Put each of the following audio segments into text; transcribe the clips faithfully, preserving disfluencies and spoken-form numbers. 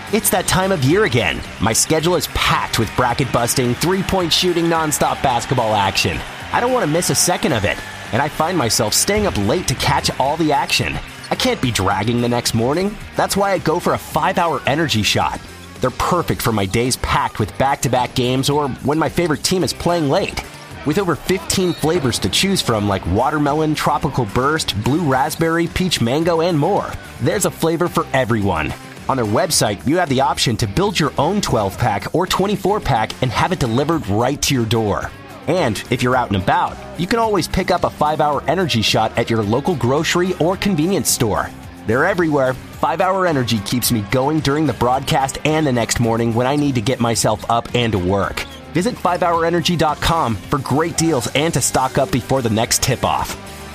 It's that time of year again. My schedule is packed with bracket-busting, three-point shooting, nonstop basketball action. I don't want to miss a second of it, and I find myself staying up late to catch all the action. I can't be dragging the next morning. That's why I go for a five-hour energy shot. They're perfect for my days packed with back-to-back games or when my favorite team is playing late. With over fifteen flavors to choose from like watermelon, tropical burst, blue raspberry, peach mango, and more, there's a flavor for everyone. On their website, you have the option to build your own twelve-pack or twenty-four pack and have it delivered right to your door. And if you're out and about, you can always pick up a five-hour energy shot at your local grocery or convenience store. They're everywhere. five-hour Energy keeps me going during the broadcast and the next morning when I need to get myself up and to work. Visit five hour energy dot com for great deals and to stock up before the next tip-off.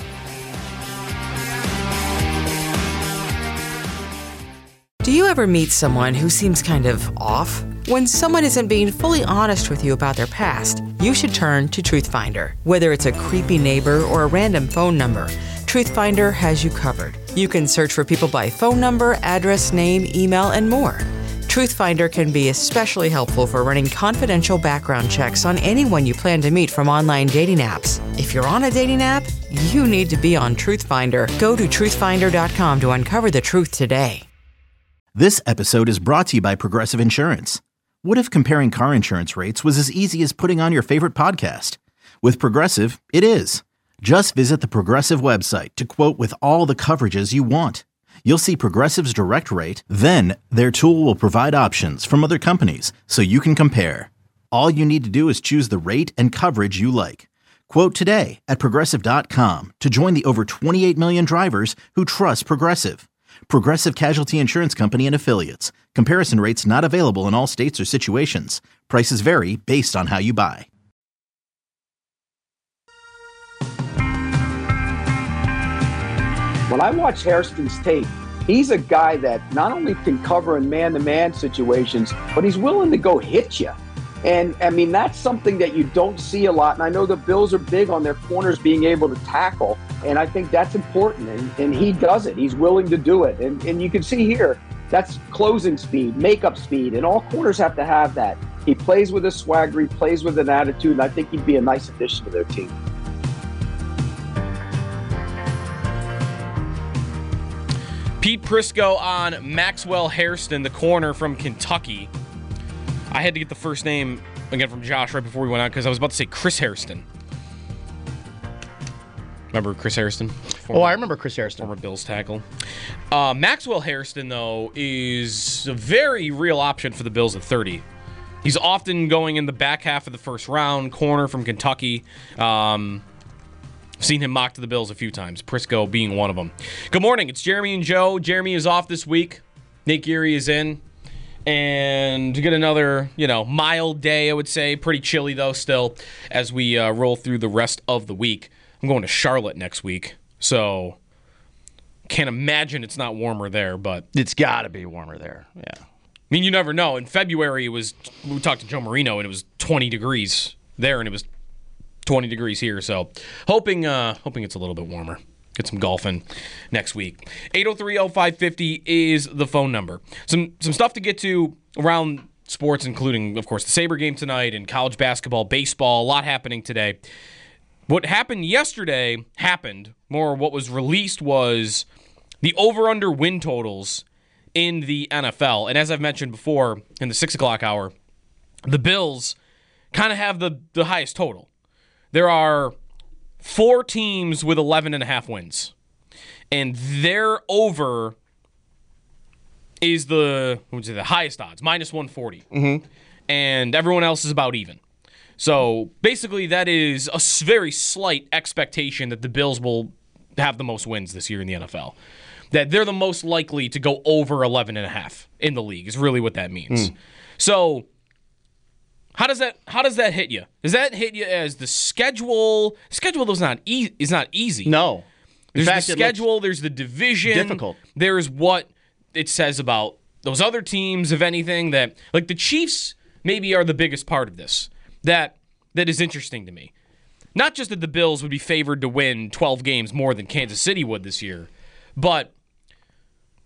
Do you ever meet someone who seems kind of off? When someone isn't being fully honest with you about their past, you should turn to Truthfinder. Whether it's a creepy neighbor or a random phone number, Truthfinder has you covered. You can search for people by phone number, address, name, email, and more. Truthfinder can be especially helpful for running confidential background checks on anyone you plan to meet from online dating apps. If you're on a dating app, you need to be on Truthfinder. Go to truth finder dot com to uncover the truth today. This episode is brought to you by Progressive Insurance. What if comparing car insurance rates was as easy as putting on your favorite podcast? With Progressive, it is. Just visit the Progressive website to quote with all the coverages you want. You'll see Progressive's direct rate, then their tool will provide options from other companies so you can compare. All you need to do is choose the rate and coverage you like. Quote today at progressive dot com to join the over twenty-eight million drivers who trust Progressive. Progressive Casualty Insurance Company and Affiliates. Comparison rates not available in all states or situations. Prices vary based on how you buy. When I watch Hairston's tape, he's a guy that not only can cover in man-to-man situations, but he's willing to go hit you. And, I mean, that's something that you don't see a lot. And I know the Bills are big on their corners being able to tackle, and I think that's important. And, and he does it. He's willing to do it. And, and you can see here, that's closing speed, makeup speed, and all corners have to have that. He plays with a swagger, he plays with an attitude, and I think he'd be a nice addition to their team. Pete Prisco on Maxwell Hairston, the corner from Kentucky. I had to get the first name again from Josh right before we went on because I was about to say Chris Hairston. Remember Chris Hairston? Former, oh, I remember Chris Hairston. Former Bills tackle. Uh, Maxwell Hairston, though, is a very real option for the Bills at thirty. He's often going in the back half of the first round, corner from Kentucky. Um... Seen him mocked to the Bills a few times, Prisco being one of them. Good morning, it's Jeremy and Joe. Jeremy is off this week. Nate Geary is in. And to get another, you know, mild day, I would say. Pretty chilly, though, still, as we uh, roll through the rest of the week. I'm going to Charlotte next week, so can't imagine it's not warmer there, but... It's got to be warmer there, yeah. I mean, you never know. In February, it was... We talked to Joe Marino, and it was twenty degrees there, and it was twenty degrees here, so hoping uh, hoping it's a little bit warmer. Get some golfing next week. eight oh three oh five fifty is the phone number. Some some stuff to get to around sports, including, of course, the Sabre game tonight and college basketball, baseball, a lot happening today. What happened yesterday happened. More what was released was the over-under win totals in the N F L. And as I've mentioned before in the six o'clock hour, the Bills kind of have the, the highest total. There are four teams with eleven and a half wins. And their over is the, what would you say, the highest odds, minus one forty. Mm-hmm. And everyone else is about even. So basically that is a very slight expectation that the Bills will have the most wins this year in the N F L. That they're the most likely to go over eleven and a half in the league is really what that means. Mm. So How does that how does that hit you? Does that hit you as the schedule? Schedule is not e- is not easy. No. In There's fact, the schedule, there's the division. Difficult. There's what it says about those other teams, if anything, that like the Chiefs maybe are the biggest part of this. That that is interesting to me. Not just that the Bills would be favored to win twelve games more than Kansas City would this year, but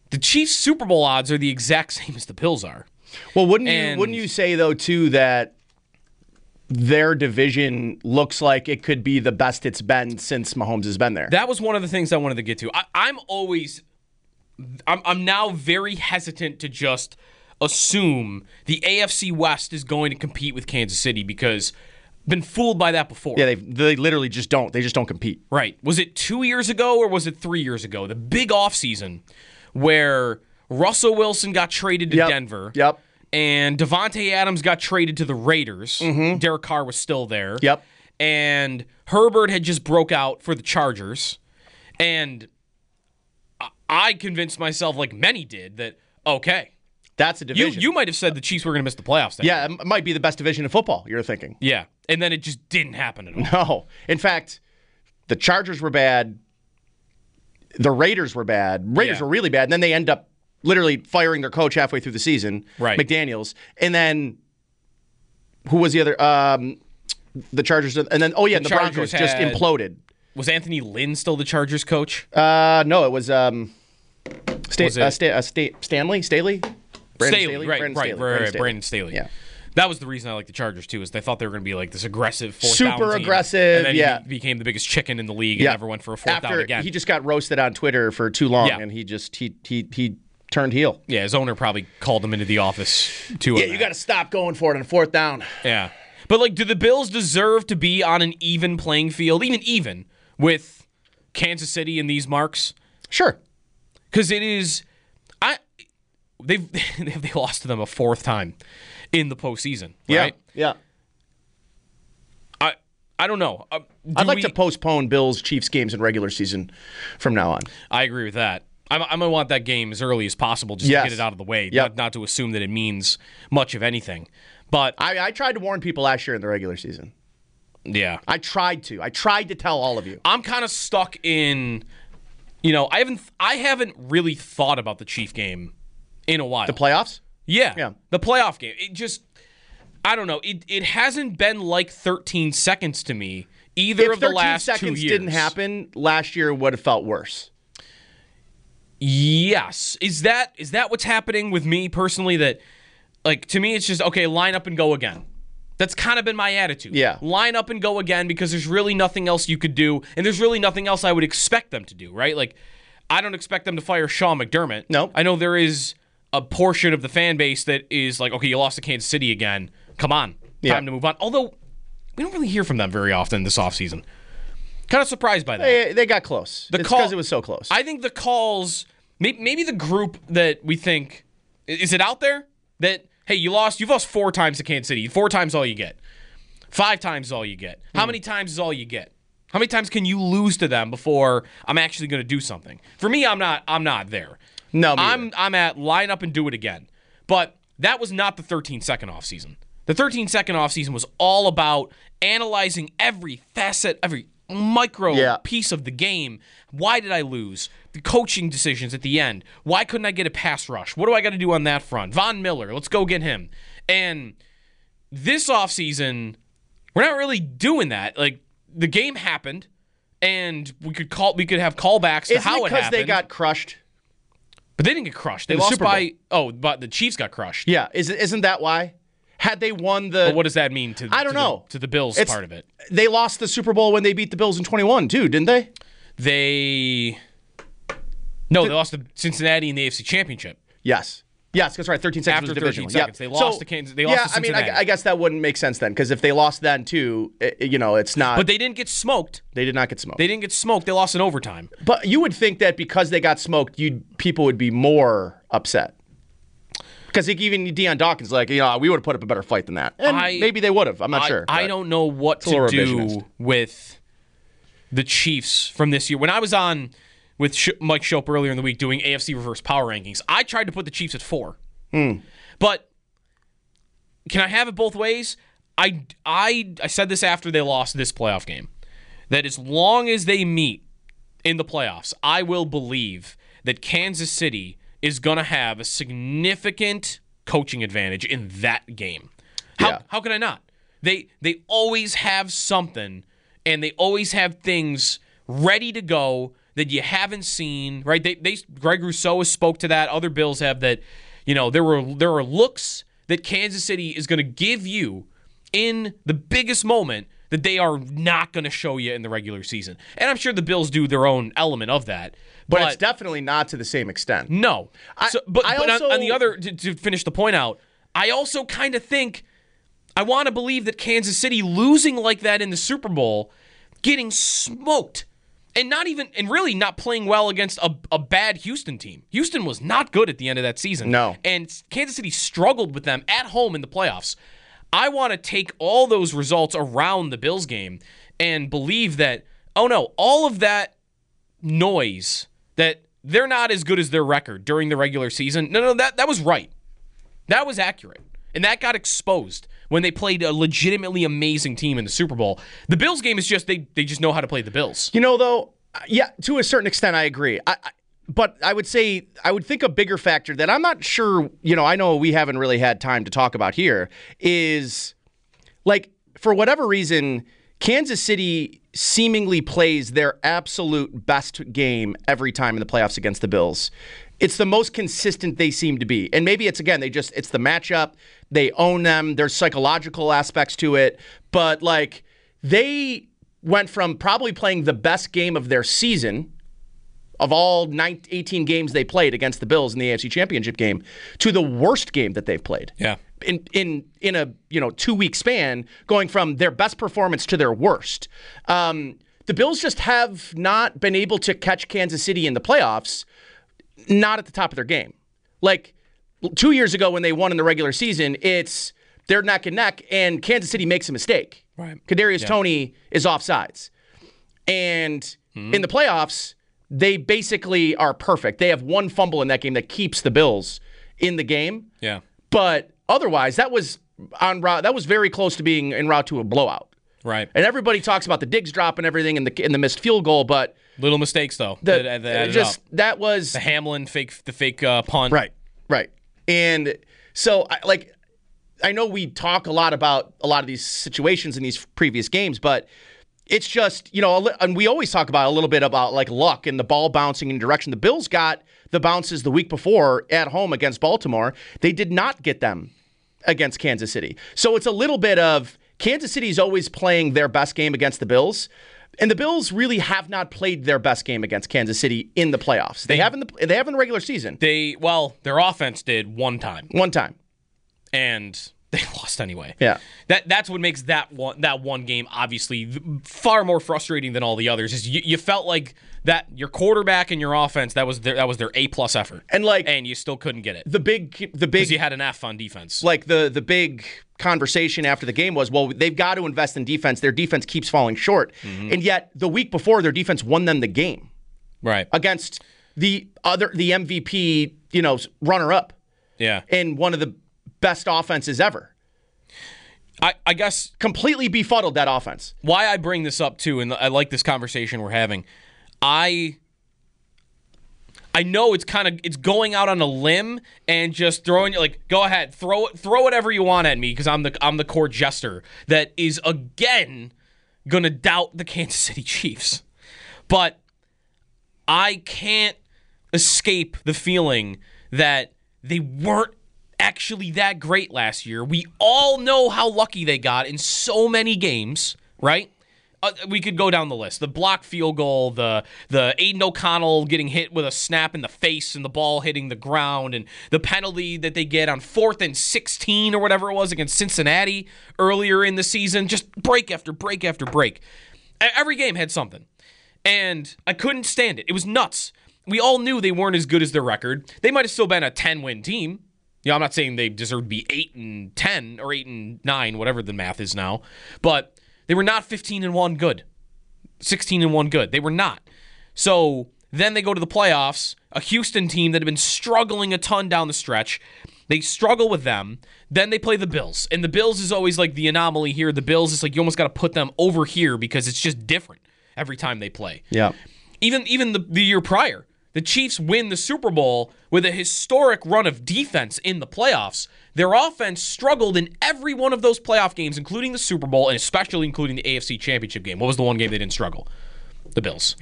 the Chiefs' Super Bowl odds are the exact same as the Bills are. Well, wouldn't And- you wouldn't you say though too that their division looks like it could be the best it's been since Mahomes has been there? That was one of the things I wanted to get to. I, I'm always, I'm, I'm now very hesitant to just assume the A F C West is going to compete with Kansas City because I've been fooled by that before. Yeah, they they literally just don't. They just don't compete. Right. Was it two years ago or was it three years ago? The big offseason where Russell Wilson got traded to Yep. Denver. Yep. And Devontae Adams got traded to the Raiders. Mm-hmm. Derek Carr was still there. Yep. And Herbert had just broke out for the Chargers. And I- I convinced myself, like many did, that, okay, That's a you, division. you might have said the Chiefs were going to miss the playoffs. That yeah, year. it might be the best division in football, you're thinking. Yeah. And then it just didn't happen at all. No. In fact, the Chargers were bad. The Raiders were bad. Raiders Yeah. were really bad. And then they end up literally firing their coach halfway through the season, Right. McDaniels. And then who was the other? Um, the Chargers. And then, oh, yeah, The the, Chargers Broncos just had- imploded. Was Anthony Lynn still the Chargers coach? Uh, no, it was, um, Sta- Was it- uh, Sta- uh, Sta- Stanley? Staley? Brandon Staley, right, Brandon right, Staley. right, right, Staley. Brandon Staley. Yeah. That was the reason I liked the Chargers, too, is they thought they were going to be like this aggressive fourth Super down team. aggressive, And then yeah. he became the biggest chicken in the league Yeah. and never went for a fourth After down again. he just got roasted on Twitter for too long, Yeah. and he just he he he turned heel. Yeah, his owner probably called him into the office, too. Yeah, on you that. got to stop going for it on fourth down. Yeah. But, like, do the Bills deserve to be on an even playing field, even even, with Kansas City and these marks? Sure. Because it is, I, they've they lost to them a fourth time in the postseason, right? Yeah. I I don't know. Uh, do I'd like we- to postpone Bills Chiefs games in regular season from now on. I agree with that. I'm, I'm gonna want that game as early as possible just Yes. to get it out of the way, Yep. not, not to assume that it means much of anything. But I, I tried to warn people last year in the regular season. yeah, I tried to. I tried to tell all of you. I'm kind of stuck in. You know, I haven't I haven't really thought about the Chief game in a while. The playoffs? Yeah. Yeah. The playoff game. It just, I don't know. It it hasn't been like thirteen seconds to me either If of the thirteen last two seconds years. didn't happen, last year would have felt worse. Yes. Is that is that what's happening with me personally? That, like, to me, it's just, okay, line up and go again. That's kind of been my attitude. Yeah. Line up and go again because there's really nothing else you could do, and there's really nothing else I would expect them to do, right? Like, I don't expect them to fire Sean McDermott. No. I know there is a portion of the fan base that is like, okay, you lost to Kansas City again. Come on. Time Yeah. to move on. Although, we don't really hear from them very often this offseason. Kind of surprised by that. They, they got close. The it's call- because it was so close. I think the calls, may- maybe the group that we think, is it out there that, hey, you lost, you've lost four times to Kansas City. Four times all you get. Five times is all you get. How many times is all you get? How many times can you lose to them before I'm actually going to do something? For me, I'm not. I'm not there. No, me I'm. either. I'm at line up and do it again. But that was not the thirteen second off season. The thirteen second off season was all about analyzing every facet, every micro Yeah. piece of the game. Why did I lose? The coaching decisions at the end. Why couldn't I get a pass rush? What do I got to do on that front? Von Miller, let's go get him. And this offseason, we're not really doing that. Like, the game happened, and we could call we could have callbacks to Isn't how it it because happened. they got crushed? but they didn't get crushed. They In the lost Super Bowl. by oh, but the Chiefs got crushed. Yeah. Is, isn't that why? Had they won the... But what does that mean to I don't to know. the, to the Bills It's- part of it? They lost the Super Bowl when they beat the Bills in twenty-one, too, didn't they? They no, they lost to Cincinnati in the A F C Championship. Yes. Yes, that's right. thirteen seconds After was divisional. thirteen seconds. Yep. They lost to Kansas- they lost yeah, to I mean, Cincinnati. I, I guess that wouldn't make sense then, because if they lost then too, it, you know, it's not. But they didn't get smoked. they did not get smoked. They didn't get smoked. They lost in overtime. But you would think that because they got smoked, you people would be more upset. Because even Deion Dawkins, like, you know, we would have put up a better fight than that. And I- maybe they would have. I'm not I, sure. I but- don't know what a little to do revisionist. with the Chiefs from this year. When I was on with Sh- Mike Shope earlier in the week doing A F C reverse power rankings, I tried to put the Chiefs at four. Hmm. But can I have it both ways? I, I, I said this after they lost this playoff game, that as long as they meet in the playoffs, I will believe that Kansas City is going to have a significant coaching advantage in that game. How, Yeah. how can I not? They they always have something, and they always have things ready to go that you haven't seen, right? They, they Greg Rousseau has spoke to that. Other Bills have that. You know, there were there are looks that Kansas City is going to give you in the biggest moment that they are not going to show you in the regular season. And I'm sure the Bills do their own element of that. But, But, it's definitely not to the same extent. no. I- So, but I but also- on, on the other, to, to finish the point out, I also kind of think, I want to believe that Kansas City losing like that in the Super Bowl, getting smoked, and not even, and really not playing well against a, a bad Houston team. Houston was not good at the end of that season. No. And Kansas City struggled with them at home in the playoffs. I want to take all those results around the Bills game and believe that, oh no, all of that noise that they're not as good as their record during the regular season, no, no, that, that was right. That was accurate. And that got exposed when they played a legitimately amazing team in the Super Bowl. The Bills game is just, they they just know how to play the Bills. You know, though, yeah, to a certain extent, I agree. I, I, but I would say, I would think a bigger factor that I'm not sure, you know, I know we haven't really had time to talk about here is, like, for whatever reason, Kansas City seemingly plays their absolute best game every time in the playoffs against the Bills. It's the most consistent they seem to be. And maybe it's, again, they just, it's the matchup. They own them. There's psychological aspects to it. But, like, they went from probably playing the best game of their season, of all nineteen, eighteen games they played against the Bills in the A F C Championship game, to the worst game that they've played. Yeah. In in in a you know two week span, going from their best performance to their worst. Um, the Bills just have not been able to catch Kansas City in the playoffs, not at the top of their game. Like two years ago when they won in the regular season, it's they're neck and neck, and Kansas City makes a mistake. Right. Kadarius Yeah. Toney is offsides, and Mm-hmm. in the playoffs, they basically are perfect. They have one fumble in that game that keeps the Bills in the game. Yeah. But otherwise, that was on route. That was very close to being en route to a blowout. Right. And everybody talks about the Diggs drop and everything, and the and the missed field goal, but Little mistakes, though. the, that, that added just up. that was The Hamlin fake, the fake uh, punt. right, right. And so, I, like, I know we talk a lot about a lot of these situations in these previous games, but it's just, you know, a li- and we always talk about a little bit about like luck and the ball bouncing in direction. The Bills got the bounces the week before at home against Baltimore. They did not get them against Kansas City. So it's a little bit of Kansas City's always playing their best game against the Bills. And the Bills really have not played their best game against Kansas City in the playoffs. They, They- have in the they have in the regular season. They, well, their offense did one time, One time. and they lost anyway. Yeah. That that's what makes that one that one game obviously far more frustrating than all the others. Is you, you felt like that your quarterback and your offense, that was their that was their A plus effort, And like and you still couldn't get it the big the because big you had an F on defense. like the the big conversation after the game was, well, they've got to invest in defense. Their defense keeps falling short. Mm-hmm. And yet the week before, their defense won them the game Right. against the other the M V P, you know, runner up Yeah. and one of the best offenses ever. I, I guess Completely befuddled that offense. why I bring this up too, and I like this conversation we're having. I I know it's kind of it's going out on a limb and just throwing like go ahead throw it throw whatever you want at me because I'm the I'm the court jester that is again gonna doubt the Kansas City Chiefs, but I can't escape the feeling that they weren't actually that great last year. We all know how lucky they got in so many games, right? Uh, we could go down the list. The blocked field goal, the the Aiden O'Connell getting hit with a snap in the face and the ball hitting the ground, and the penalty that they get on fourth and sixteen or whatever it was against Cincinnati earlier in the season. Just break after break after break. E- Every game had something. And I couldn't stand it. It was nuts. We all knew they weren't as good as their record. They might have still been a ten-win team. You know, I'm not saying they deserve to be eight and ten or eight and nine, whatever the math is now. But they were not fifteen and one good. sixteen and one good. They were not. So then they go to the playoffs, a Houston team that had been struggling a ton down the stretch. They struggle with them. Then they play the Bills. And the Bills is always like the anomaly here. The Bills is like you almost got to put them over here because it's just different every time they play. Yeah. Even even the, the year prior, the Chiefs win the Super Bowl with a historic run of defense in the playoffs. Their offense struggled in every one of those playoff games, including the Super Bowl, and especially including the A F C Championship game. What was the one game they didn't struggle? The Bills. Yeah.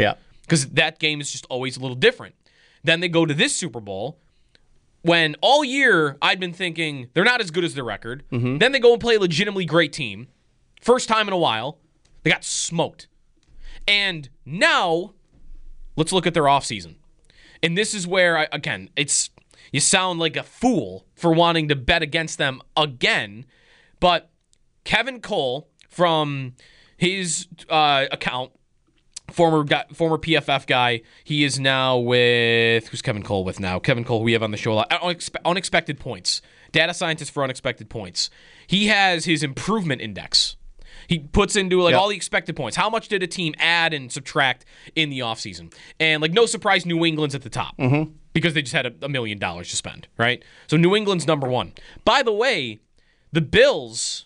because that game is just always a little different. Then they go to this Super Bowl when all year I'd been thinking they're not as good as their record. Mm-hmm. Then they go and play a legitimately great team. First time in a while. They got smoked. And now, let's look at their offseason. And this is where, I, again, it's you sound like a fool for wanting to bet against them again. But Kevin Cole, from his uh, account, former guy, former P F F guy, he is now with, who's Kevin Cole with now? Kevin Cole, who we have on the show a lot. Unexpe- unexpected points. Data scientist for unexpected points. He has his improvement index. He puts into like yep. all the expected points. How much did a team add and subtract in the offseason? And like no surprise, New England's at the top mm-hmm. because they just had a, a million dollars to spend, right? So New England's number one. By the way, the Bills,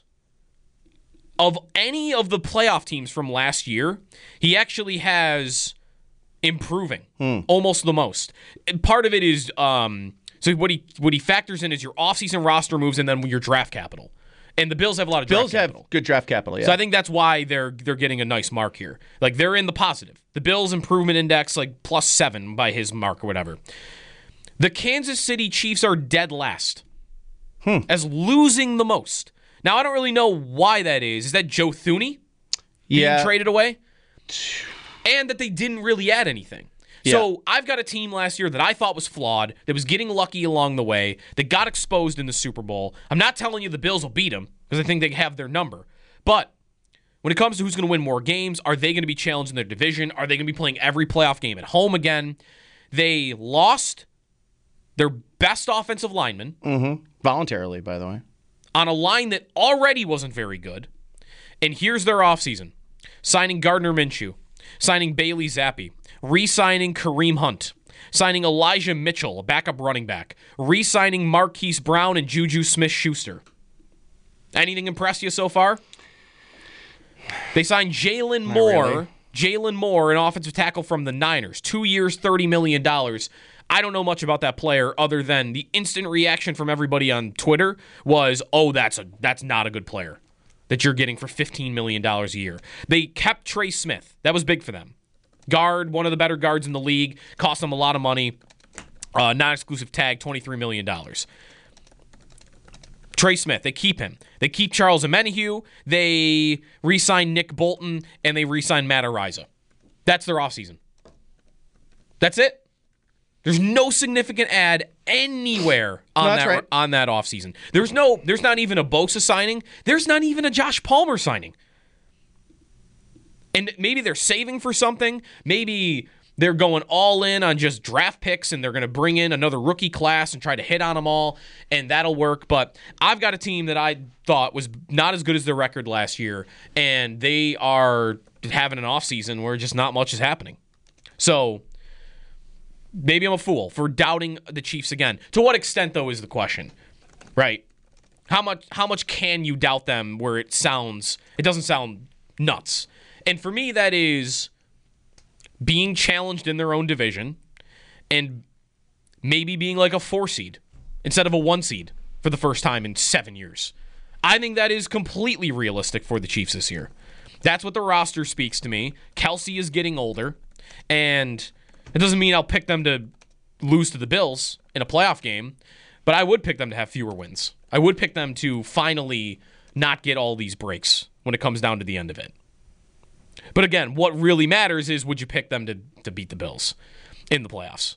of any of the playoff teams from last year, he actually has improving hmm. almost the most. And part of it is um, so what he what he factors in is your offseason roster moves and then your draft capital. And the Bills have a lot of draft Bills capital. have good draft capital, yeah. So I think that's why they're they're getting a nice mark here. Like they're in the positive. The Bills improvement index like plus seven by his mark or whatever. The Kansas City Chiefs are dead last hmm. as losing the most. Now I don't really know why that is. Is that Joe Thuney being yeah. traded away? And that they didn't really add anything. Yeah. So I've got a team last year that I thought was flawed, that was getting lucky along the way, that got exposed in the Super Bowl. I'm not telling you the Bills will beat them because I think they have their number. But when it comes to who's going to win more games, are they going to be challenged in their division? Are they going to be playing every playoff game at home again? They lost their best offensive lineman. Mm-hmm. Voluntarily, by the way. On a line that already wasn't very good. And here's their offseason. Signing Gardner Minshew. Signing Bailey Zappi. Re-signing Kareem Hunt. Signing Elijah Mitchell, a backup running back. Re-signing Marquise Brown and Juju Smith-Schuster. Anything impress you so far? They signed Jalen Moore. Really. Jalen Moore, an offensive tackle from the Niners. Two years, thirty million dollars. I don't know much about that player other than the instant reaction from everybody on Twitter was, oh, that's a that's not a good player that you're getting for fifteen million dollars a year. They kept Trey Smith. That was big for them. Guard, one of the better guards in the league, cost them a lot of money. Uh, non-exclusive tag, twenty-three million dollars. Trey Smith, they keep him. They keep Charles Omenihu. They re-sign Nick Bolton, and they re-sign Matt Araiza. That's their offseason. That's it. There's no significant ad anywhere on no, that right. on that offseason. There's no, there's not even a Bosa signing. There's not even a Josh Palmer signing. And maybe they're saving for something. Maybe they're going all in on just draft picks and they're going to bring in another rookie class and try to hit on them all, and that'll work. But I've got a team that I thought was not as good as their record last year, and they are having an offseason where just not much is happening. So maybe I'm a fool for doubting the Chiefs again. To what extent, though, is the question, right? How much, how much can you doubt them where it sounds, it doesn't sound nuts? And for me, that is being challenged in their own division and maybe being like a four seed instead of a one seed for the first time in seven years. I think that is completely realistic for the Chiefs this year. That's what the roster speaks to me. Kelsey is getting older, and it doesn't mean I'll pick them to lose to the Bills in a playoff game, but I would pick them to have fewer wins. I would pick them to finally not get all these breaks when it comes down to the end of it. But again, what really matters is would you pick them to, to beat the Bills in the playoffs?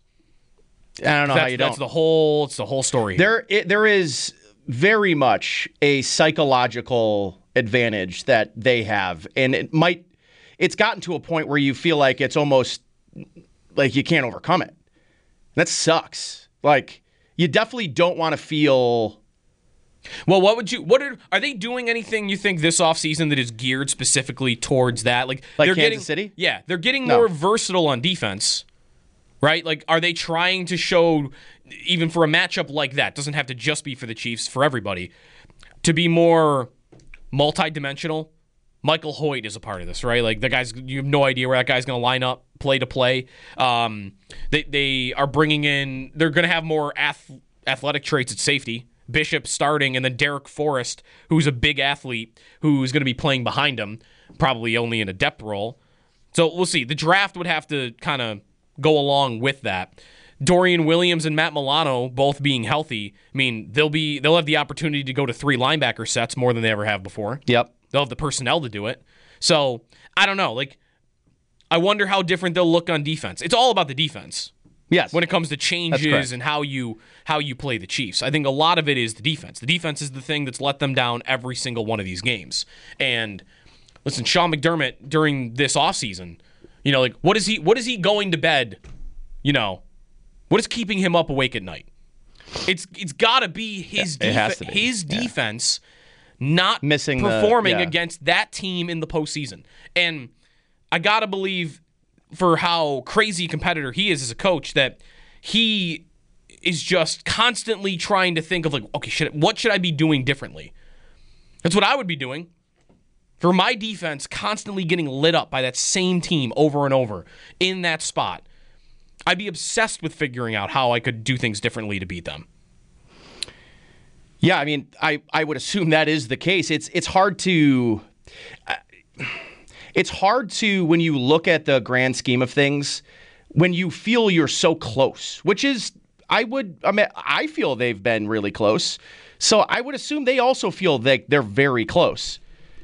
I don't know that's, how you that's don't. The whole, it's the whole story. There, it, there is very much a psychological advantage that they have, and it might. It's gotten to a point where you feel like it's almost like you can't overcome it. That sucks. Like you definitely don't want to feel. Well, what would you? What are are they doing anything you think this offseason that is geared specifically towards that? Like, like they're Kansas getting, City? Yeah, they're getting No. more versatile on defense, right? Like, are they trying to show, even for a matchup like that, doesn't have to just be for the Chiefs, for everybody, to be more multi-dimensional? Michael Hoyt is a part of this, right? Like the guys, you have no idea where that guy's going to line up, play to play. Um, they they are bringing in. They're going to have more ath- athletic traits at safety. Bishop starting, and then Derek Forrest, who's a big athlete, who's going to be playing behind him, probably only in a depth role. So we'll see. The draft would have to kind of go along with that. Dorian Williams and Matt Milano both being healthy, I mean, they'll be they'll have the opportunity to go to three linebacker sets more than they ever have before. Yep. They'll have the personnel to do it. So, I don't know. Like, I wonder how different they'll look on defense. It's all about the defense. Yes. When it comes to changes and how you how you play the Chiefs. I think a lot of it is the defense. The defense is the thing that's let them down every single one of these games. And listen, Sean McDermott during this offseason, you know, like what is he what is he going to bed, you know, what is keeping him up awake at night? It's it's got to be his yeah, it def- has to be. his yeah. defense not missing performing the, yeah. against that team in the postseason. And I got to believe for how crazy a competitor he is as a coach that he is just constantly trying to think of like, okay, should, what should I be doing differently? That's what I would be doing. For my defense constantly getting lit up by that same team over and over in that spot, I'd be obsessed with figuring out how I could do things differently to beat them. Yeah, I mean, I, I would assume that is the case. It's it's hard to uh, it's hard to when you look at the grand scheme of things, when you feel you're so close, which is I would I mean I feel they've been really close. So I would assume they also feel that they're very close.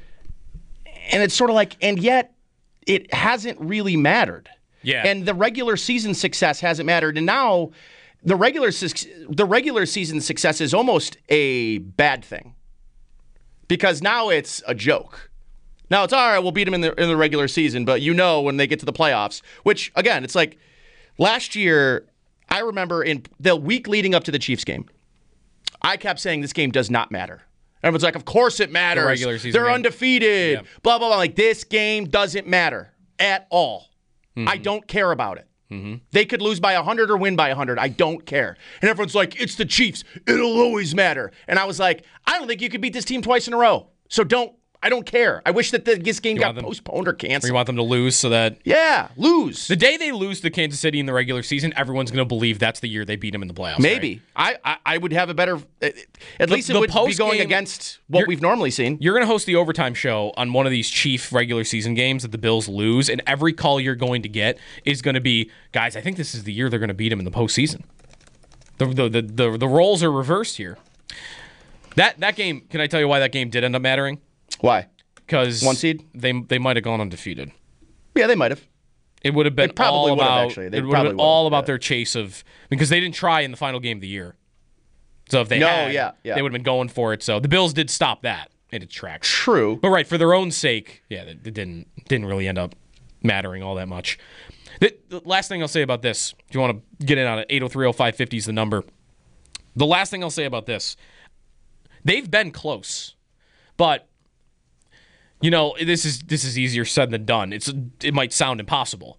And it's sort of like, and yet it hasn't really mattered. Yeah. And the regular season success hasn't mattered. And now the regular the regular season success is almost a bad thing. Because now it's a joke. Now it's all right, we'll beat them in the in the regular season, but you know when they get to the playoffs, which again, it's like last year, I remember in the week leading up to the Chiefs game, I kept saying this game does not matter. Everyone's like, of course it matters. The regular season They're game. undefeated. Yeah. Blah, blah, blah. Like, this game doesn't matter at all. Mm-hmm. I don't care about it. Mm-hmm. They could lose by one hundred or win by one hundred. I don't care. And everyone's like, it's the Chiefs. It'll always matter. And I was like, I don't think you could beat this team twice in a row. So don't, I don't care. I wish that the, this game You got want them- postponed or Or canceled. you want them to lose so that yeah, lose. the day they lose to Kansas City in the regular season, everyone's going to believe that's the year they beat them in the playoffs. Maybe. Right? I, I I would have a better, at least it the would be post going game- against what You're- we've normally seen. You're going to host the overtime show on one of these Chief regular season games that the Bills lose, and every call you're going to get is going to be, guys, I think this is the year they're going to beat them in the postseason. The the the the, the roles are reversed here. That that game, can I tell you why that game did end up mattering? Why? Because One seed? they they might have gone undefeated. Yeah, they might have. It would have been They probably all would have, about actually. They it would have probably been would have, all about yeah. their chase of because they didn't try in the final game of the year. So if they No, had, yeah, yeah. they would have been going for it. So the Bills did stop that in its tracks. True. But right, for their own sake, yeah, it it didn't didn't really end up mattering all that much. The, the last thing I'll say about this, if you want to get in on it, eight oh three oh five fifty is the number. The last thing I'll say about this, they've been close, but you know this is this is easier said than done. It's it might sound impossible.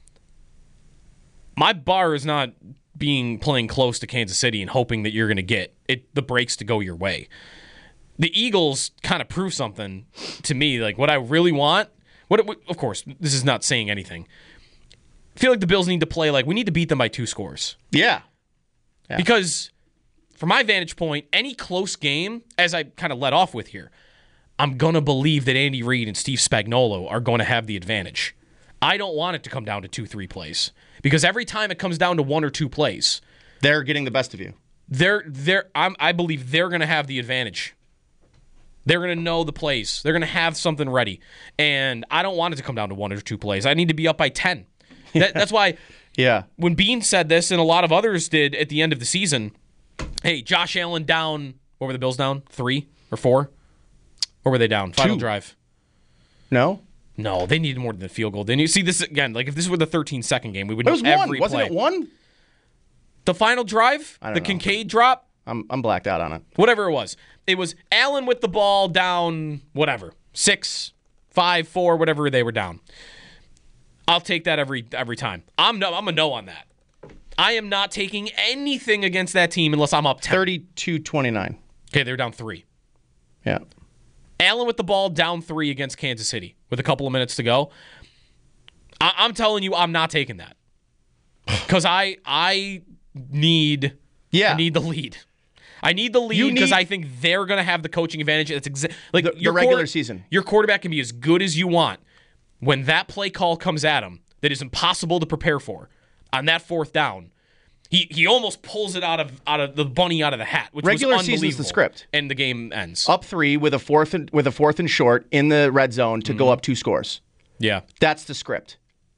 My bar is not being playing close to Kansas City and hoping that you're going to get it the breaks to go your way. The Eagles kind of prove something to me. Like what I really want. What of course this is not saying anything. I feel like the Bills need to play like we need to beat them by two scores. Yeah. Yeah. Because from my vantage point, any close game, as I kind of let off with here, I'm going to believe that Andy Reid and Steve Spagnuolo are going to have the advantage. I don't want it to come down to two, three plays. Because every time it comes down to one or two plays, They're getting the best of you. they're they're I'm, I believe they're going to have the advantage. They're going to know the plays. They're going to have something ready. And I don't want it to come down to one or two plays. I need to be up by ten. That, that's why Yeah. when Bean said this, and a lot of others did at the end of the season, hey, Josh Allen down, what were the Bills down? Three or four? Or were they down? Final Two. drive. No? No, they needed more than a field goal. Then you see this again, like if this were the thirteen-second game, we would It know was every one. Wasn't play. it one? The final drive, I don't the know. Kincaid drop, I'm I'm blacked out on it. whatever it was. It was Allen with the ball down, whatever, six, five, four, whatever they were down. I'll take that every every time. I'm no, I'm a no on that. I am not taking anything against that team unless I'm up ten. thirty-two twenty-nine. Okay, they're down three. Yeah. Allen with the ball down three against Kansas City with a couple of minutes to go. I- I'm telling you, I'm not taking that because I I need Yeah. I need the lead. I need the You lead because need- I think they're going to have the coaching advantage. That's exa- like The- your the regular quarter- season. Your quarterback can be as good as you want. when that play call comes at him that is impossible to prepare for on that fourth down, he he almost pulls it out of out of the bunny out of the hat, which regular was season's the script. And the game ends. Up three with a fourth and, with a fourth and short in the red zone to mm-hmm. go up two scores. Yeah. That's the script.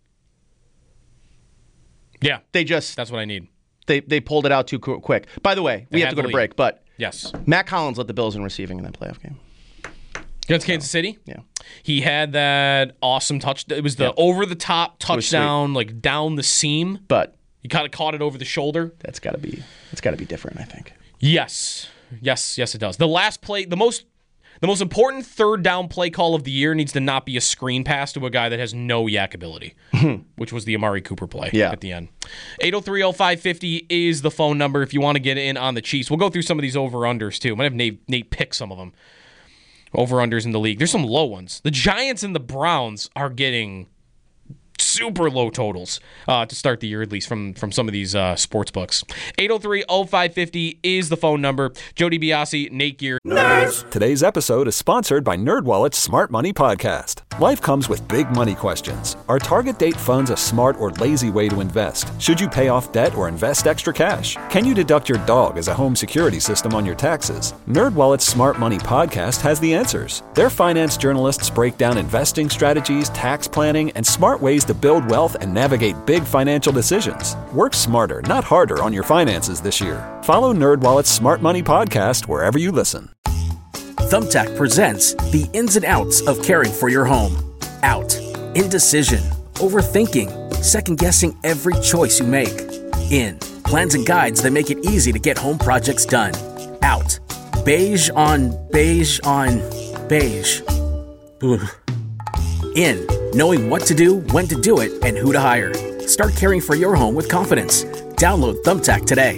Yeah. They just That's what I need. They they pulled it out too quick. By the way, we they have to go to lead. break, but yes. Matt Collins led the Bills in receiving in that playoff game. Against Kansas City? Yeah. He had that awesome touch. It was the yeah. over-the-top touchdown, like down the seam. But he kind of caught it over the shoulder. That's got to be that's got to be different, I think. Yes. Yes, yes it does. The last play, the most the most important third down play call of the year needs to not be a screen pass to a guy that has no yak ability, which was the Amari Cooper play yeah. at the end. eight oh three oh five fifty is the phone number if you want to get in on the Chiefs. We'll go through some of these over-unders too. I'm going to have Nate, Nate pick some of them. Over-unders in the league. There's some low ones. The Giants and the Browns are getting super low totals uh, to start the year, at least from, from some of these uh, sports books. eight oh three oh five fifty is the phone number. Joe DiBiase, Nate Gear. Nerds! Today's episode is sponsored by NerdWallet's Smart Money Podcast. Life comes with big money questions. Are target date funds a smart or lazy way to invest? Should you pay off debt or invest extra cash? Can you deduct your dog as a home security system on your taxes? NerdWallet's Smart Money Podcast has the answers. Their finance journalists break down investing strategies, tax planning, and smart ways to build wealth and navigate big financial decisions. Work smarter, not harder on your finances this year. Follow NerdWallet's Smart Money Podcast wherever you listen. Thumbtack presents the ins and outs of caring for your home. Out. Indecision. Overthinking. Second-guessing every choice you make. In. Plans and guides that make it easy to get home projects done. Out. Beige on beige on beige. Ugh. In. Knowing what to do, when to do it, and who to hire. Start caring for your home with confidence. Download Thumbtack today.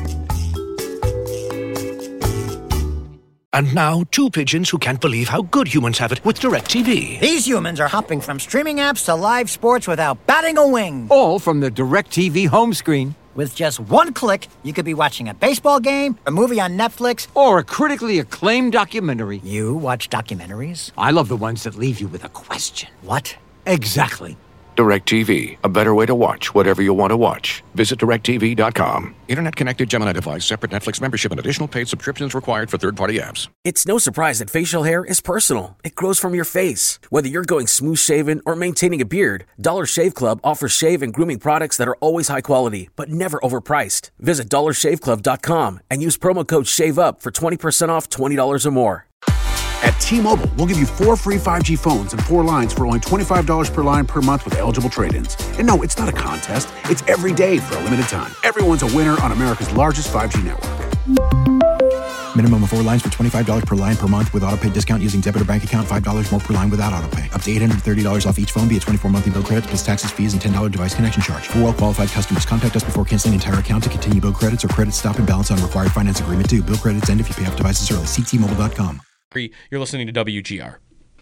And now, two pigeons who can't believe how good humans have it with DirecTV. These humans are hopping from streaming apps to live sports without batting a wing. All from the DirecTV home screen. With just one click, you could be watching a baseball game, a movie on Netflix, or a critically acclaimed documentary. You watch documentaries? I love the ones that leave you with a question. What? Exactly. DirecTV, a better way to watch whatever you want to watch. Visit direct T V dot com. Internet connected Gemini device, separate Netflix membership, and additional paid subscriptions required for third-party apps. It's no surprise that facial hair is personal. It grows from your face. Whether you're going smooth shaven or maintaining a beard, Dollar Shave Club offers shave and grooming products that are always high quality, but never overpriced. Visit dollar shave club dot com and use promo code SHAVEUP for twenty percent off twenty dollars or more. At T-Mobile, we'll give you four free five G phones and four lines for only twenty-five dollars per line per month with eligible trade-ins. And no, it's not a contest. It's every day for a limited time. Everyone's a winner on America's largest five G network. Minimum of four lines for twenty-five dollars per line per month with autopay discount using debit or bank account. five dollars more per line without autopay. Up to eight hundred thirty dollars off each phone via twenty-four monthly bill credits plus taxes, fees, and ten dollars device connection charge. For well-qualified customers, contact us before canceling entire account to continue bill credits or credit stop and balance on required finance agreement due. Bill credits end if you pay off devices early. See T Mobile dot com. You're listening to W G R.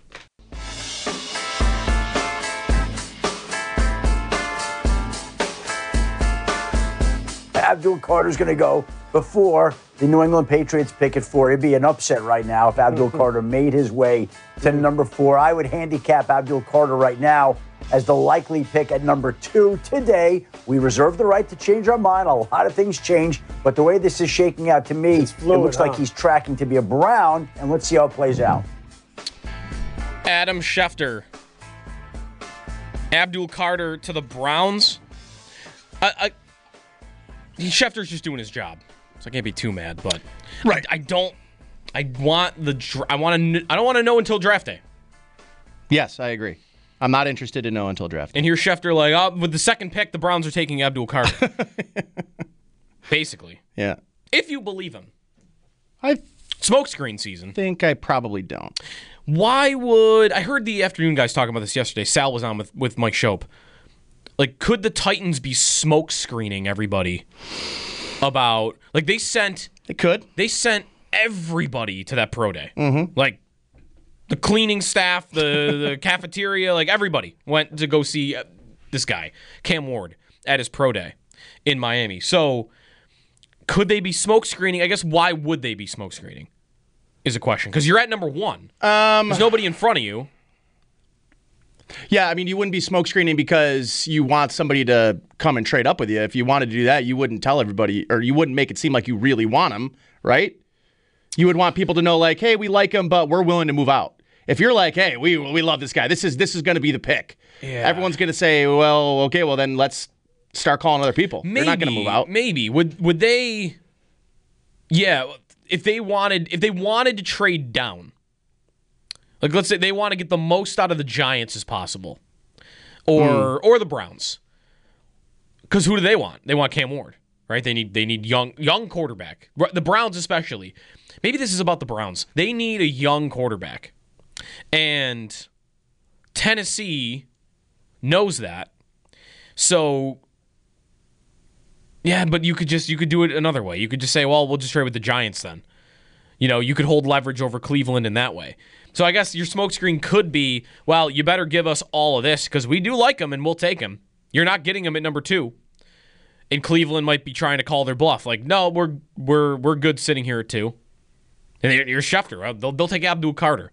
Abdul Carter's going to go before the New England Patriots pick at four. It'd be an upset right now if Abdul Carter made his way to number four. I would handicap Abdul Carter right now as the likely pick at number two today. We reserve the right to change our mind. A lot of things change, but the way this is shaking out to me, fluid, it looks huh? like he's tracking to be a Brown, and let's see how it plays out. Adam Schefter. Abdul Carter to the Browns. I, I, Schefter's just doing his job, so I can't be too mad. But right, I, I don't. I want the. I want to. I don't want to know until draft day. Yes, I agree. I'm not interested to know until draft day. And here's Schefter like, oh, with the second pick, the Browns are taking Abdul Carter. Basically, yeah. If you believe him, I smokescreen season. Think I probably don't. Why would I heard the afternoon guys talking about this yesterday? Sal was on with with Mike Shope. Like, could the Titans be smoke screening everybody about, like, they sent... They could. They sent everybody to that pro day. Mm-hmm. Like, the cleaning staff, the, the cafeteria, like, everybody went to go see uh, this guy, Cam Ward, at his pro day in Miami. So, could they be smoke screening? I guess, why would they be smoke screening is a question. Because you're at number one. Um, There's nobody in front of you. Yeah, I mean, you wouldn't be smoke screening because you want somebody to come and trade up with you. If you wanted to do that, you wouldn't tell everybody, or you wouldn't make it seem like you really want them, right? You would want people to know, like, hey, we like him, but we're willing to move out. If you're like, hey, we we love this guy, this is this is going to be the pick. Yeah. Everyone's going to say, well, okay, well then let's start calling other people. Maybe, They're not going to move out. Maybe would would they? Yeah, if they wanted if they wanted to trade down. Like, let's say they want to get the most out of the Giants as possible, or mm. or the Browns. Because who do they want? They want Cam Ward, right? They need they need young young quarterback. The Browns especially. Maybe this is about the Browns. They need a young quarterback, and Tennessee knows that. So, yeah, but you could just you could do it another way. You could just say, well, we'll just trade with the Giants then. You know, you could hold leverage over Cleveland in that way. So I guess your smokescreen could be, well, you better give us all of this because we do like him and we'll take him. You're not getting him at number two. And Cleveland might be trying to call their bluff. Like, no, we're we're we're good sitting here at two. And you're Schefter. They'll, they'll take Abdul Carter.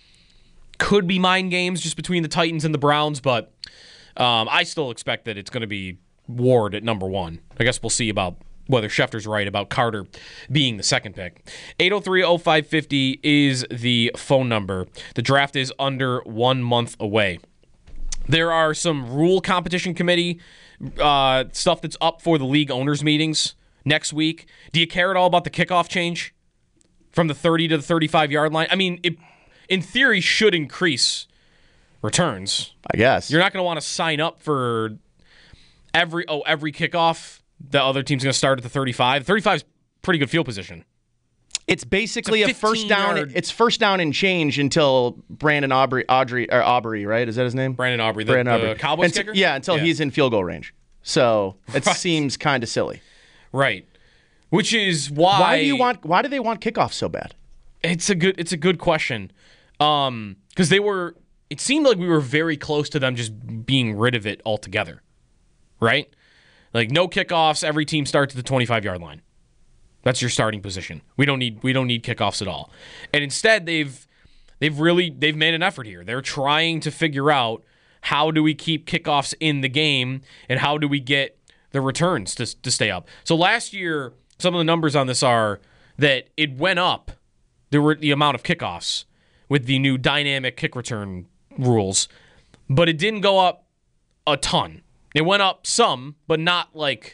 Could be mind games just between the Titans and the Browns, but um, I still expect that it's going to be Ward at number one. I guess we'll see about whether Schefter's right about Carter being the second pick. eight oh three oh five fifty is the phone number. The draft is under one month away. There are some rule competition committee uh, stuff that's up for the league owners meetings next week. Do you care at all about the kickoff change from the thirty to the thirty-five-yard line? I mean, it, in theory, should increase returns. I guess. You're not going to want to sign up for every oh every kickoff. The other team's going to start at the thirty-five. thirty-five is pretty good field position. It's basically it's a, a first down. yard. It's first down and change until Brandon Aubrey, Audrey, or Aubrey, right? Is that his name? Brandon Aubrey, the, Brandon the Aubrey. Cowboys until, kicker? Yeah, until yeah. he's in field goal range. So it right. seems kind of silly. Right. Which is why. Why do you want? Why do they want kickoffs so bad? It's a good. It's a good question. Um, because they were. It seemed like we were very close to them just being rid of it altogether. Right. Like no kickoffs. Every team starts at the twenty-five-yard line. That's your starting position. We don't need we don't need kickoffs at all. And instead, they've they've really they've made an effort here. They're trying to figure out how do we keep kickoffs in the game and how do we get the returns to to stay up. So last year, some of the numbers on this are that it went up. There were the amount of kickoffs with the new dynamic kick return rules, but it didn't go up a ton. It went up some, but not like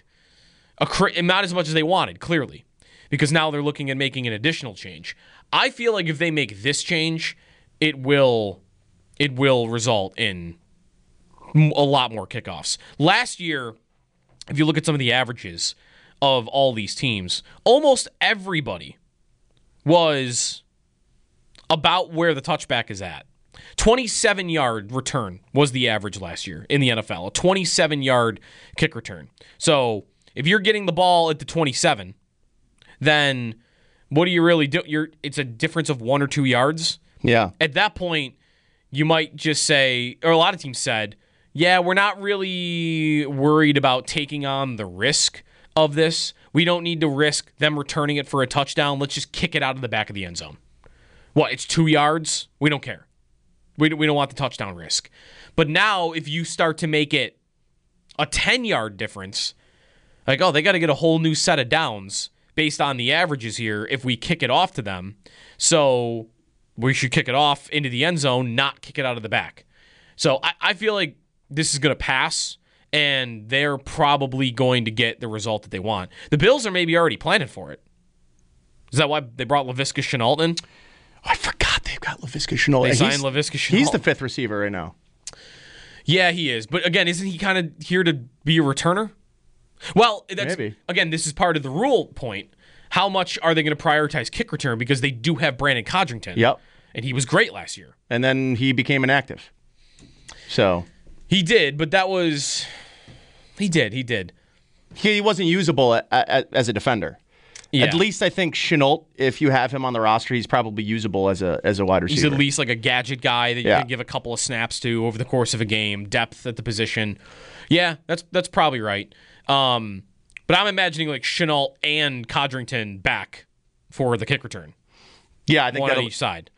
a not as much as they wanted, clearly, because now they're looking at making an additional change. I feel like if they make this change, it will it will result in a lot more kickoffs. Last year, if you look at some of the averages of all these teams, almost everybody was about where the touchback is at. twenty-seven-yard return was the average last year in the N F L, a twenty-seven-yard kick return. So if you're getting the ball at the twenty-seven, then what do you really do? You're, it's a difference of one or two yards. Yeah. At that point, you might just say, or a lot of teams said, yeah, we're not really worried about taking on the risk of this. We don't need to risk them returning it for a touchdown. Let's just kick it out of the back of the end zone. What, it's two yards? We don't care. We we don't want the touchdown risk. But now if you start to make it a ten-yard difference, like, oh, they got to get a whole new set of downs based on the averages here if we kick it off to them. So we should kick it off into the end zone, not kick it out of the back. So I, I feel like this is going to pass, and they're probably going to get the result that they want. The Bills are maybe already planning for it. Is that why they brought Laviska Shenault in? Oh, I forgot they've got Laviska Shenault. They He's, signed Laviska Shenault. He's the fifth receiver right now. Yeah, he is. But again, isn't he kind of here to be a returner? Well, that's, Maybe. Again, this is part of the rule point. How much are they going to prioritize kick return? Because they do have Brandon Codrington. Yep. And he was great last year. And then he became inactive. So. He did, but that was... He did, he did. He wasn't usable a, a, as a defender. Yeah. At least I think Shenault, if you have him on the roster, he's probably usable as a as a wide receiver. He's at least like a gadget guy that you yeah. can give a couple of snaps to over the course of a game, depth at the position. Yeah, that's that's probably right. Um, but I'm imagining like Shenault and Codrington back for the kick return. Yeah, I think one that'll, on each side.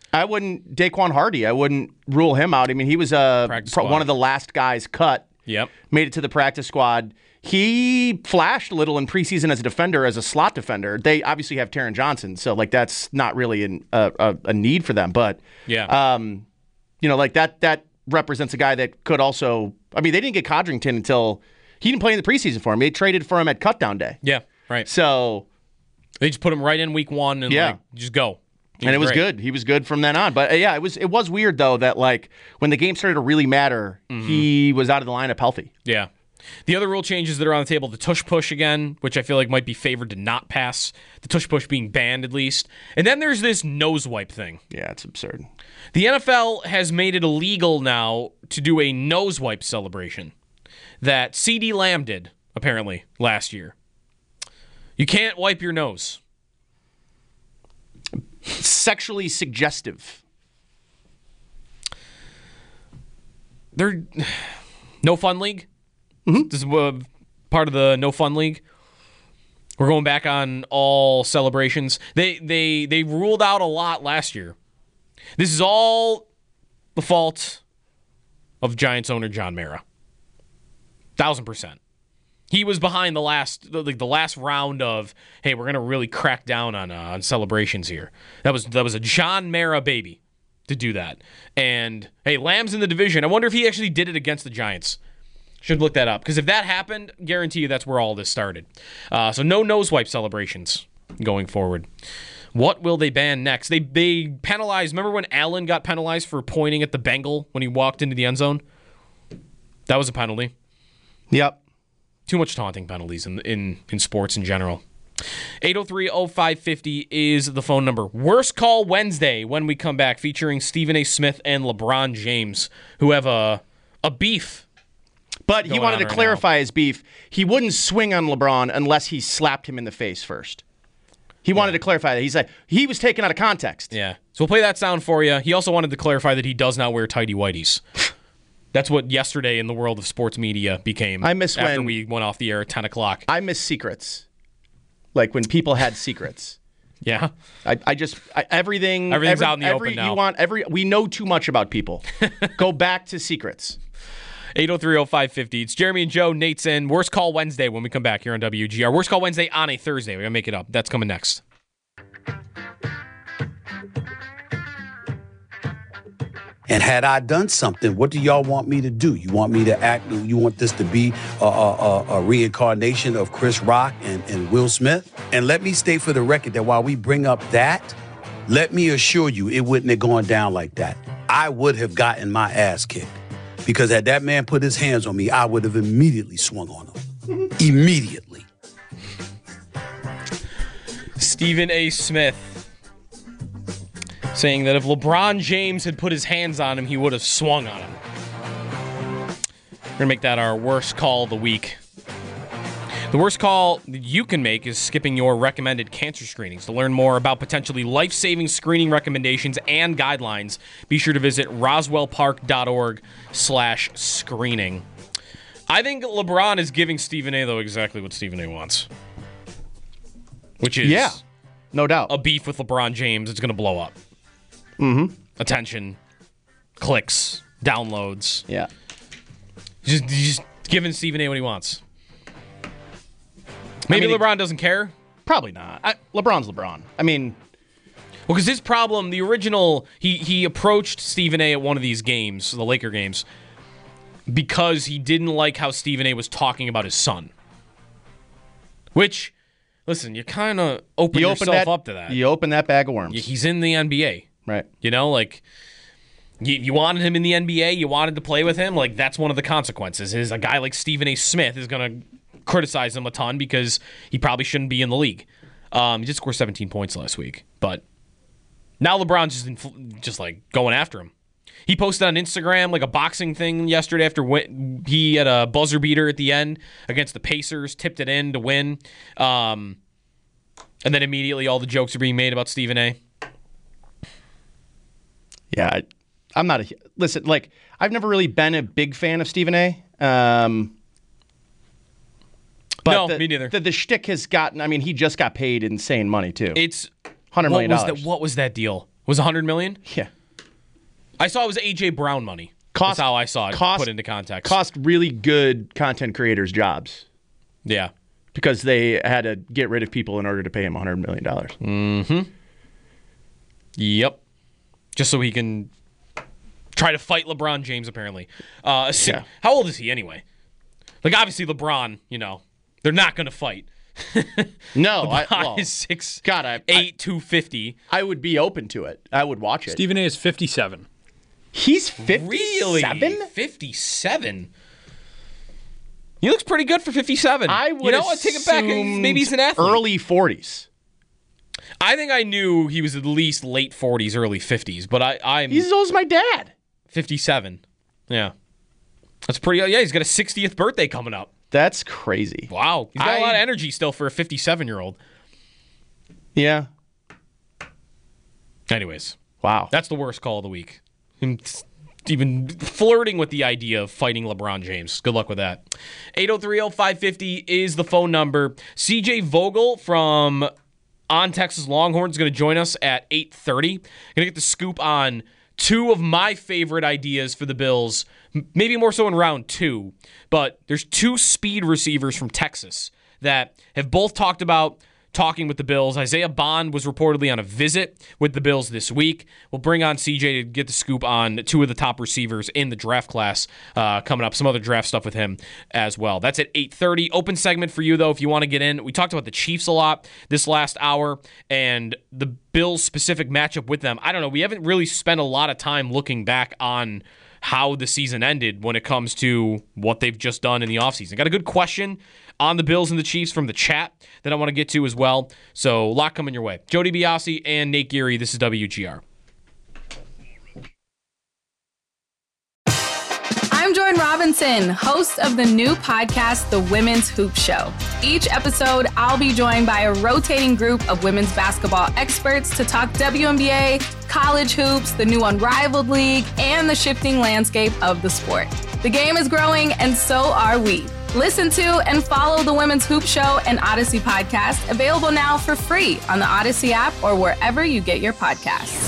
I wouldn't Daquan Hardy. I wouldn't rule him out. I mean, he was uh, pro- one of the last guys cut. Yep. Made it to the practice squad. He flashed a little in preseason as a defender, as a slot defender. They obviously have Taron Johnson, so like that's not really an, a, a, a need for them. But yeah, um, you know, like that that represents a guy that could also. I mean, they didn't get Codrington until he didn't play in the preseason for him. They traded for him at cutdown day. Yeah, right. So they just put him right in week one and yeah. like just go. And it was great. good. He was good from then on. But uh, yeah, it was it was weird though that like when the game started to really matter, mm-hmm. he was out of the lineup healthy. Yeah. The other rule changes that are on the table, the tush push again, which I feel like might be favored to not pass. The tush push being banned at least. And then there's this nose wipe thing. Yeah, it's absurd. The N F L has made it illegal now to do a nose wipe celebration that CeeDee Lamb did, apparently, last year. You can't wipe your nose. Sexually suggestive. They're no fun league. Mm-hmm. This is uh, part of the no fun league. We're going back on all celebrations. They they they ruled out a lot last year. This is all the fault of Giants owner John Mara. Thousand percent. He was behind the last like the last round of, hey, we're gonna really crack down on uh, on celebrations here. That was that was a John Mara baby to do that. And hey, Lamb's in the division. I wonder if he actually did it against the Giants. Should look that up, because if that happened, guarantee you that's where all this started. Uh, so no nose wipe celebrations going forward. What will they ban next? They they penalized. Remember when Allen got penalized for pointing at the Bengal when he walked into the end zone? That was a penalty. Yep. Too much taunting penalties in in, in sports in general. eight oh three oh five five oh is the phone number. Worst Call Wednesday when we come back, featuring Stephen A. Smith and LeBron James, who have a a beef. But he wanted to right clarify now. his beef. He wouldn't swing on LeBron unless he slapped him in the face first. He wanted yeah. to clarify that. He's like, he was taken out of context. Yeah. So we'll play that sound for you. He also wanted to clarify that he does not wear tighty whities. That's what yesterday in the world of sports media became. I miss after when we went off the air at ten o'clock. I miss secrets. Like when people had secrets. Yeah. I, I just, I, everything. Everything's every, out in the every, open now. You want every, we know too much about people. Go back to secrets. eight oh three oh five five oh. It's Jeremy and Joe. Nate's in. Worst Call Wednesday when we come back here on W G R. Worst Call Wednesday on a Thursday. We're going to make it up. That's coming next. And had I done something, what do y'all want me to do? You want me to act, you want this to be a, a, a reincarnation of Chris Rock and, and Will Smith? And let me state for the record that while we bring up that, let me assure you it wouldn't have gone down like that. I would have gotten my ass kicked. Because had that man put his hands on me, I would have immediately swung on him. Immediately. Stephen A. Smith saying that if LeBron James had put his hands on him, he would have swung on him. We're going to make that our worst call of the week. The worst call that you can make is skipping your recommended cancer screenings. To learn more about potentially life-saving screening recommendations and guidelines, be sure to visit roswellpark.org slash screening. I think LeBron is giving Stephen A., though, exactly what Stephen A. wants. Which is yeah, no doubt. A beef with LeBron James. It's going to blow up. Mm-hmm. Attention, clicks, downloads. Yeah. Just, just giving Stephen A. what he wants. Maybe I mean, LeBron doesn't care. Probably not. I, LeBron's LeBron. I mean, well, because his problem, the original, he he approached Stephen A. at one of these games, the Laker games, because he didn't like how Stephen A. was talking about his son. Which, listen, you kind of open you yourself open that, up to that. You open that bag of worms. He's in the N B A. Right. You know, like, you, you wanted him in the N B A, you wanted to play with him, like, that's one of the consequences, is a guy like Stephen A. Smith is going to criticize him a ton because he probably shouldn't be in the league. Um, he did score seventeen points last week, but now LeBron's just, infl- just like, going after him. He posted on Instagram, like, a boxing thing yesterday after win- he had a buzzer beater at the end against the Pacers, tipped it in to win. Um, and then immediately all the jokes are being made about Stephen A. Yeah, I, I'm not a... Listen, like, I've never really been a big fan of Stephen A. Um, but no, the, me neither. The, the shtick has gotten... I mean, he just got paid insane money, too. It's... one hundred million dollars. What was, that, what was that deal? Was one hundred million? Yeah. I saw it was A J Brown money. Cost, That's how I saw it cost, put into context. Cost really good content creators jobs. Yeah. Because they had to get rid of people in order to pay him one hundred million dollars. Mm-hmm. Yep. Just so he can try to fight LeBron James, apparently. Uh, so yeah. How old is he, anyway? Like, obviously, LeBron, you know, they're not going to fight. No. LeBron I, well, is six, God, I, eight, two fifty. I would be open to it. I would watch it. Stephen A. is fifty-seven. He's fifty-seven? Really? fifty-seven? He looks pretty good for fifty-seven. I would You know what? Take it back. Maybe he's an athlete. Early forties. I think I knew he was at least late forties, early fifties, but I, I'm... He's as old as my dad. fifty-seven. Yeah. That's pretty... Yeah, he's got a sixtieth birthday coming up. That's crazy. Wow. He's got I, a lot of energy still for a fifty-seven-year-old. Yeah. Anyways. Wow. That's the worst call of the week. Even flirting with the idea of fighting LeBron James. Good luck with that. eight oh three oh five fifty is the phone number. C J Vogel from On Texas Longhorns is going to join us at eight thirty. Going to get the scoop on two of my favorite ideas for the Bills, maybe more so in round two. But there's two speed receivers from Texas that have both talked about talking with the Bills. Isaiah Bond was reportedly on a visit with the Bills this week. We'll bring on C J to get the scoop on two of the top receivers in the draft class uh, coming up. Some other draft stuff with him as well. That's at eight thirty. Open segment for you, though, if you want to get in. We talked about the Chiefs a lot this last hour and the Bills' specific matchup with them. I don't know. We haven't really spent a lot of time looking back on how the season ended when it comes to what they've just done in the offseason. Got a good question on the Bills and the Chiefs from the chat that I want to get to as well. So a lot coming your way. Jody Biasi and Nate Geary, this is W G R. I'm Jordan Robinson, host of the new podcast, The Women's Hoop Show. Each episode, I'll be joined by a rotating group of women's basketball experts to talk W N B A, college hoops, the new Unrivaled League, and the shifting landscape of the sport. The game is growing, and so are we. Listen to and follow The Women's Hoop Show and Odyssey podcast, available now for free on the Odyssey app or wherever you get your podcasts.